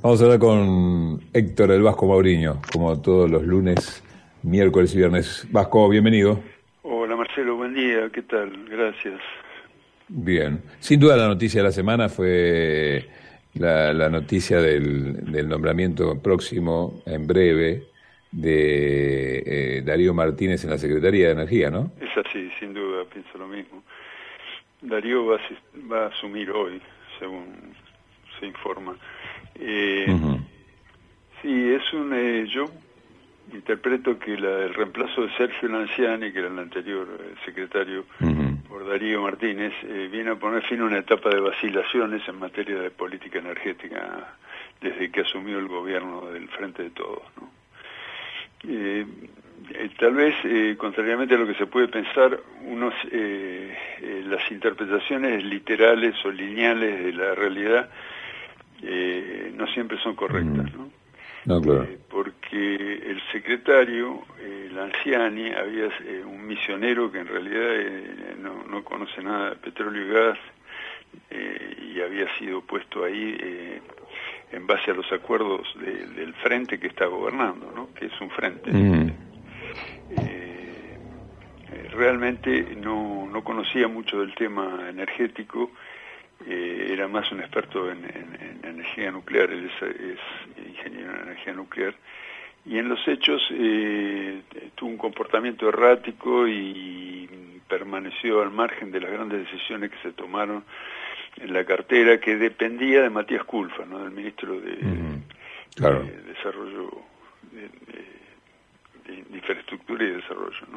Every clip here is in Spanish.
Vamos a hablar con Héctor el Vasco Mauriño, como todos los lunes, miércoles y viernes. Vasco, bienvenido. Hola Marcelo, buen día, ¿qué tal? Gracias. Bien. Sin duda la noticia de la semana fue la noticia del nombramiento próximo, en breve, de Darío Martínez en la Secretaría de Energía, ¿no? Es así, sin duda, pienso lo mismo. Darío va a asumir hoy, según se informa. Sí, yo interpreto que el reemplazo de Sergio Lanciani, que era el anterior secretario, por Darío Martínez, viene a poner fin a una etapa de vacilaciones en materia de política energética desde que asumió el gobierno del Frente de Todos, ¿no? Tal vez, contrariamente a lo que se puede pensar, las interpretaciones literales o lineales de la realidad no siempre son correctas, ¿no? No, claro. Porque el secretario, Lanciani, había un misionero que en realidad no conoce nada de petróleo y gas, y había sido puesto ahí en base a los acuerdos del frente que está gobernando, ¿no? Que es un frente. Realmente no conocía mucho del tema energético, era más un experto en energía nuclear, él es ingeniero en energía nuclear, y en los hechos tuvo un comportamiento errático y permaneció al margen de las grandes decisiones que se tomaron en la cartera, que dependía de Matías Culfas, ¿no? Del ministro de Desarrollo, de Infraestructura y Desarrollo, ¿no?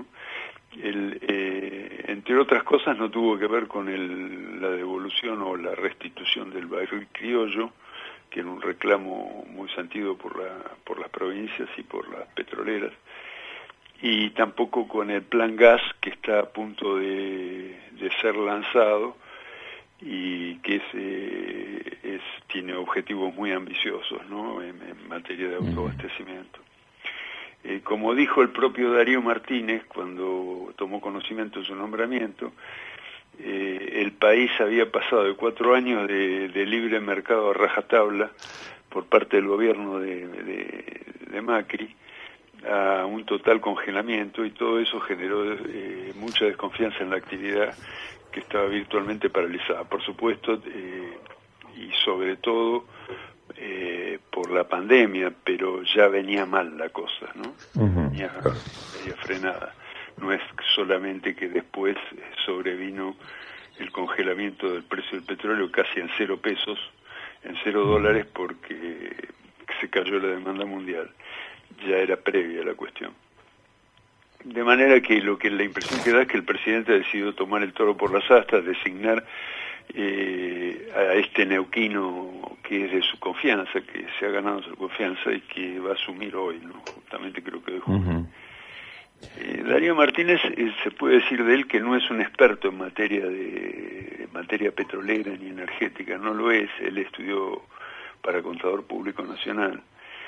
Entre otras cosas, no tuvo que ver con la devolución o la restitución del barril criollo, que era un reclamo muy sentido por las provincias y por las petroleras, y tampoco con el plan gas que está a punto de ser lanzado y que tiene objetivos muy ambiciosos, ¿no? En materia de autoabastecimiento. Como dijo el propio Darío Martínez cuando tomó conocimiento de su nombramiento, el país había pasado de 4 años de libre mercado a rajatabla por parte del gobierno de Macri a un total congelamiento, y todo eso generó mucha desconfianza en la actividad que estaba virtualmente paralizada, por supuesto, y sobre todo por la pandemia, pero ya venía mal la cosa, ¿no? Venía frenada. No es solamente que después sobrevino el congelamiento del precio del petróleo casi en 0 pesos, en $0, porque se cayó la demanda mundial. Ya era previa la cuestión. De manera que la impresión que da es que el presidente ha decidido tomar el toro por las astas, designar a este neuquino que es de su confianza, que se ha ganado su confianza y que va a asumir hoy, ¿no? Justamente creo que de junio. Darío Martínez, se puede decir de él que no es un experto en materia petrolera ni energética, no lo es. Él estudió para Contador Público Nacional,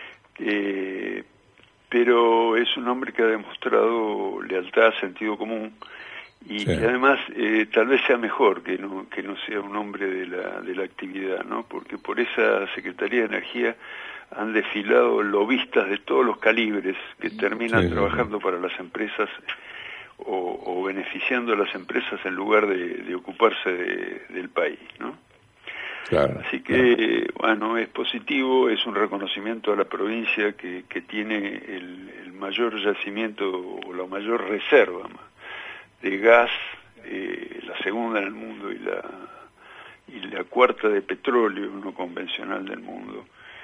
pero es un hombre que ha demostrado lealtad, sentido común, y que además tal vez sea mejor que no sea un hombre de la actividad, ¿no? Porque por esa Secretaría de Energía han desfilado lobistas de todos los calibres que terminan trabajando para las empresas o beneficiando a las empresas en lugar de ocuparse del país, ¿no? Claro, así que, bueno, es positivo, es un reconocimiento a la provincia que tiene el mayor yacimiento o la mayor reserva de gas, la segunda en el mundo y la cuarta de petróleo no convencional del mundo.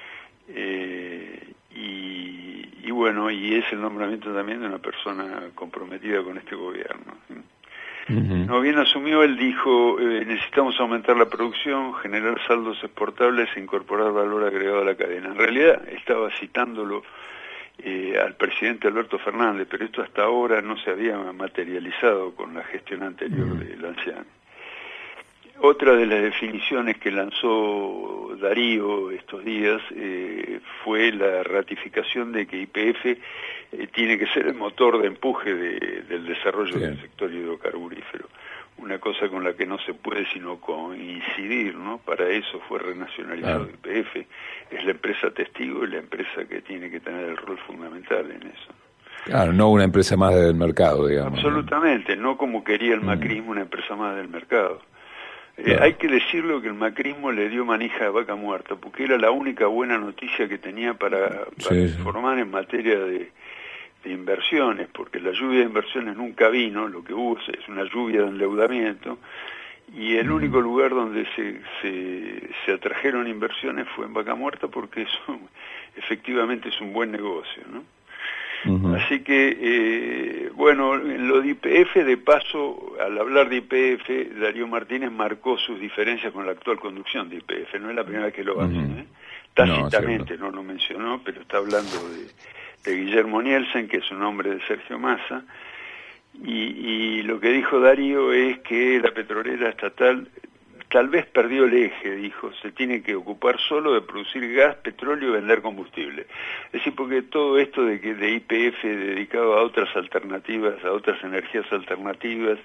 Y bueno, y es el nombramiento también de una persona comprometida con este gobierno. No bien asumió, él dijo, necesitamos aumentar la producción, generar saldos exportables e incorporar valor agregado a la cadena. En realidad estaba citándolo al presidente Alberto Fernández, pero esto hasta ahora no se había materializado con la gestión anterior de Lanciani. Otra de las definiciones que lanzó Darío estos días fue la ratificación de que YPF tiene que ser el motor de empuje del desarrollo del sector hidrocarburífero. una cosa con la que no se puede sino coincidir, ¿no? Para eso fue renacionalizado YPF, es la empresa testigo y la empresa que tiene que tener el rol fundamental en eso. Claro, no una empresa más del mercado, digamos. Absolutamente, no como quería el macrismo, una empresa más del mercado. Hay que decirlo que el macrismo le dio manija a vaca muerta, porque era la única buena noticia que tenía para informar en materia de inversiones, porque la lluvia de inversiones nunca vino, lo que hubo es una lluvia de endeudamiento, y el único lugar donde se atrajeron inversiones fue en vaca muerta, porque eso efectivamente es un buen negocio, ¿no? Así que, bueno, en lo de YPF, de paso, al hablar de YPF, Darío Martínez marcó sus diferencias con la actual conducción de YPF, no es la primera vez que lo hace, tácitamente no lo mencionó, pero está hablando de Guillermo Nielsen, que es un hombre de Sergio Massa, y lo que dijo Darío es que la petrolera estatal tal vez perdió el eje, dijo, se tiene que ocupar solo de producir gas, petróleo y vender combustible. Es decir, porque todo esto de YPF dedicado a otras alternativas, a otras energías alternativas,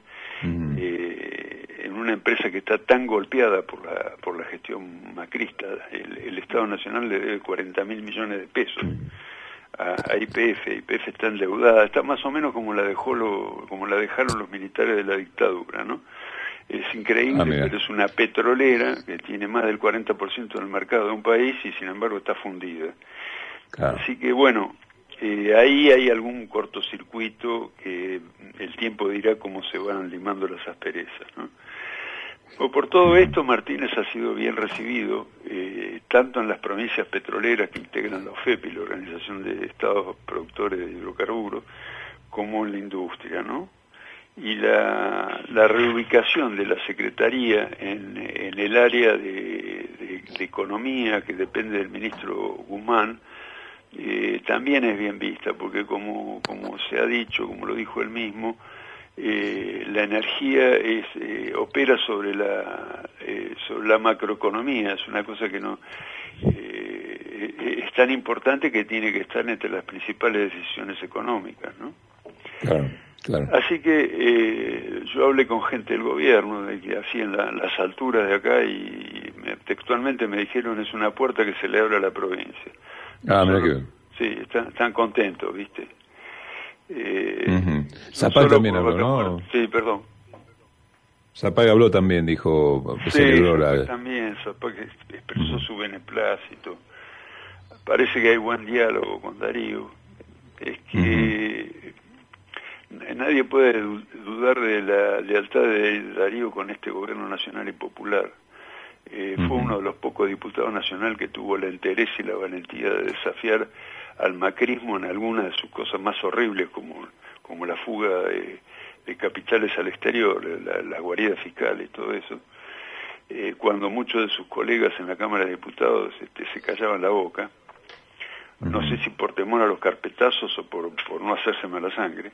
en una empresa que está tan golpeada por la gestión macrista, el Estado Nacional le debe 40.000 millones de pesos a YPF. YPF está endeudada, está más o menos como la dejaron los militares de la dictadura, ¿no? Es increíble, pero es una petrolera que tiene más del 40% del mercado de un país y sin embargo está fundida. Claro. Así que bueno, ahí hay algún cortocircuito que el tiempo dirá cómo se van limando las asperezas, ¿no? Por todo esto, Martínez ha sido bien recibido, tanto en las provincias petroleras que integran la OFEP, la Organización de Estados Productores de Hidrocarburos, como en la industria, ¿no? Y la reubicación de la Secretaría en el área de Economía, que depende del ministro Guzmán, también es bien vista, porque como se ha dicho, como lo dijo él mismo, la energía opera sobre la macroeconomía, es una cosa que no es tan importante que tiene que estar entre las principales decisiones económicas, ¿no? Claro. Claro. Así que yo hablé con gente del gobierno, de que así en las alturas de acá, y textualmente me dijeron es una puerta que se le abre a la provincia. Mira que... Sí, están contentos, ¿viste? Zapag también habló, ¿no? Sí, perdón. Zapag habló también, dijo... También, Zapag expresó su beneplácito. Parece que hay buen diálogo con Darío. Es que... Nadie puede dudar de la lealtad de Darío con este gobierno nacional y popular. Fue uno de los pocos diputados nacional que tuvo la entereza y la valentía de desafiar al macrismo en algunas de sus cosas más horribles, como la fuga de capitales al exterior, la guarida fiscal y todo eso. Cuando muchos de sus colegas en la Cámara de Diputados se callaban la boca, no sé si por temor a los carpetazos o por no hacerse mala sangre.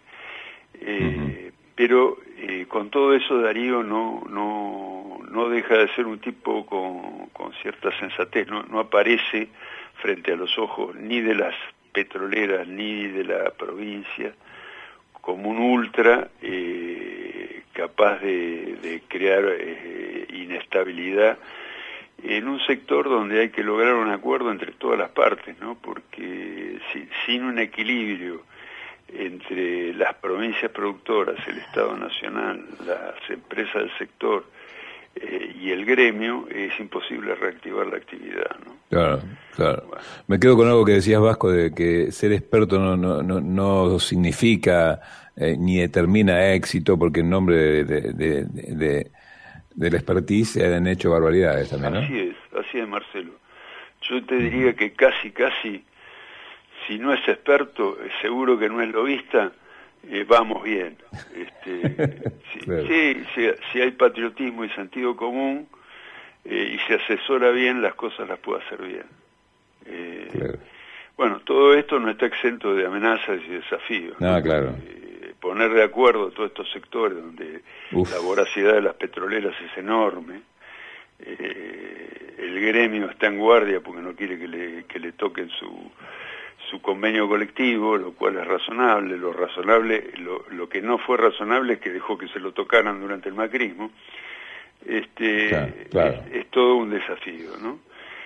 Pero con todo eso Darío no deja de ser un tipo con cierta sensatez, no aparece frente a los ojos ni de las petroleras ni de la provincia como un ultra capaz de crear inestabilidad en un sector donde hay que lograr un acuerdo entre todas las partes, ¿no? Porque sin un equilibrio entre las provincias productoras, el Estado Nacional, las empresas del sector y el gremio, es imposible reactivar la actividad, ¿no? Claro. Bueno. Me quedo con algo que decías, Vasco, de que ser experto no significa ni determina éxito, porque en nombre de la expertise se han hecho barbaridades también, ¿no? Así es, Marcelo. Yo te diría que casi, si no es experto, seguro que no es lobista, vamos bien. Claro. Si hay patriotismo y sentido común y se asesora bien, las cosas las puede hacer bien. Claro. Bueno, todo esto no está exento de amenazas y desafíos. No, claro. Poner de acuerdo a todos estos sectores donde la voracidad de las petroleras es enorme. El gremio está en guardia porque no quiere que le toquen su convenio colectivo, lo cual es razonable. Lo que no fue razonable es que dejó que se lo tocaran durante el macrismo. Claro. Es todo un desafío, ¿no?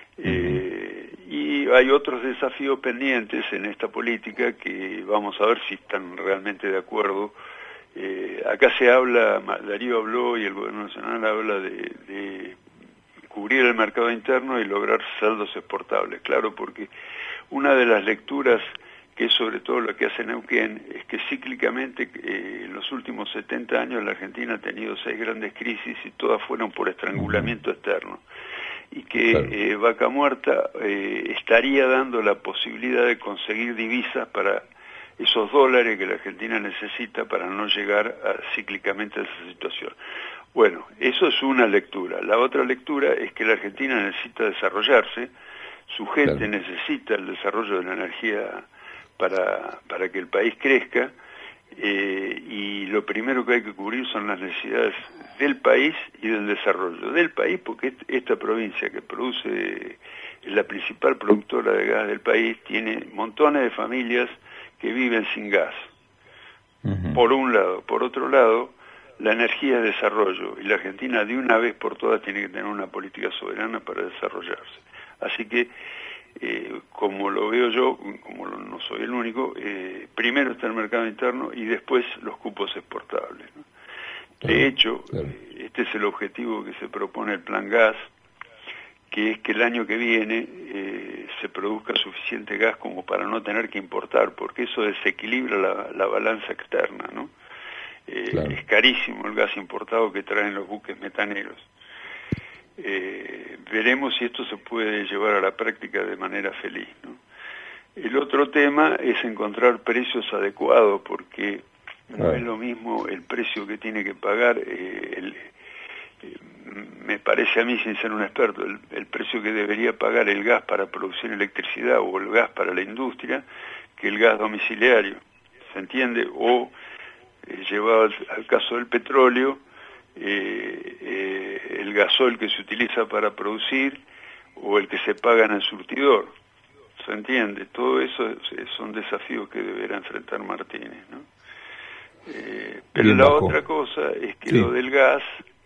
Y hay otros desafíos pendientes en esta política que vamos a ver si están realmente de acuerdo. Acá se habla, Darío habló y el gobierno nacional habla de cubrir el mercado interno y lograr saldos exportables. Claro, porque una de las lecturas, que es sobre todo lo que hace Neuquén, es que cíclicamente en los últimos 70 años la Argentina ha tenido 6 grandes crisis y todas fueron por estrangulamiento externo. Y que Vaca Muerta estaría dando la posibilidad de conseguir divisas para esos dólares que la Argentina necesita para no llegar cíclicamente a esa situación. Bueno, eso es una lectura. La otra lectura es que la Argentina necesita desarrollarse, su gente necesita el desarrollo de la energía para que el país crezca, y lo primero que hay que cubrir son las necesidades del país y del desarrollo del país, porque esta provincia, que produce, es la principal productora de gas del país, tiene montones de familias que viven sin gas, por un lado. Por otro lado, la energía es desarrollo, y la Argentina de una vez por todas tiene que tener una política soberana para desarrollarse. Así que, como lo veo yo, como no soy el único, primero está el mercado interno y después los cupos exportables, ¿no? De hecho, este es el objetivo que se propone el Plan Gas, que es que el año que viene se produzca suficiente gas como para no tener que importar, porque eso desequilibra la balanza externa, ¿no? Es carísimo el gas importado que traen los buques metaneros. Veremos si esto se puede llevar a la práctica de manera feliz, ¿no? El otro tema es encontrar precios adecuados, porque no es lo mismo el precio que tiene que pagar, me parece a mí, sin ser un experto, el precio que debería pagar el gas para producir electricidad o el gas para la industria, que el gas domiciliario, ¿se entiende? O, llevado al caso del petróleo, el gasoil que se utiliza para producir o el que se paga en el surtidor, ¿se entiende? Todo eso son desafíos que deberá enfrentar Martínez, ¿no? Pero la otra cosa es que lo del gas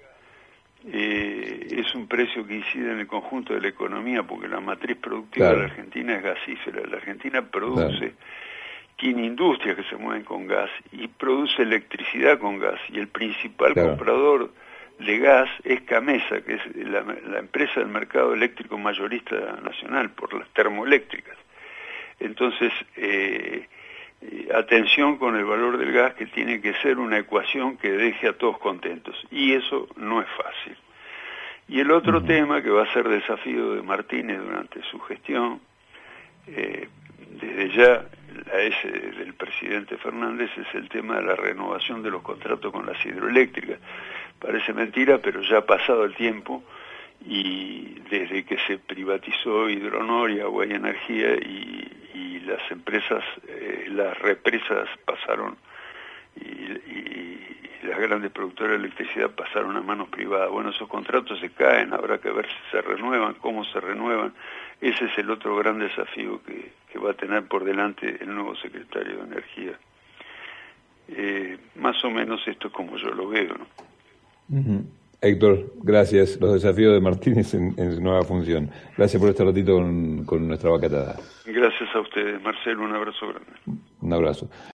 es un precio que incide en el conjunto de la economía, porque la matriz productiva de la Argentina es gasífera. La Argentina produce, tiene industrias que se mueven con gas y produce electricidad con gas, y el principal comprador de gas es Camesa, que es la empresa del mercado eléctrico mayorista nacional, por las termoeléctricas. Entonces, atención con el valor del gas, que tiene que ser una ecuación que deje a todos contentos, y eso no es fácil. Y el otro tema que va a ser desafío de Martínez durante su gestión, desde ya la S del presidente Fernández, es el tema de la renovación de los contratos con las hidroeléctricas. Parece mentira, pero ya ha pasado el tiempo, y desde que se privatizó Hidronor y Agua y Energía, y las empresas, las represas pasaron, y las grandes productoras de electricidad pasaron a manos privadas. Bueno, esos contratos se caen, habrá que ver si se renuevan, cómo se renuevan. Ese es el otro gran desafío que va a tener por delante el nuevo secretario de Energía. Más o menos esto es como yo lo veo, ¿no? Héctor, gracias. Los desafíos de Martínez en su nueva función. Gracias por este ratito con nuestra vacatada. Gracias a ustedes, Marcelo. Un abrazo grande. Un abrazo.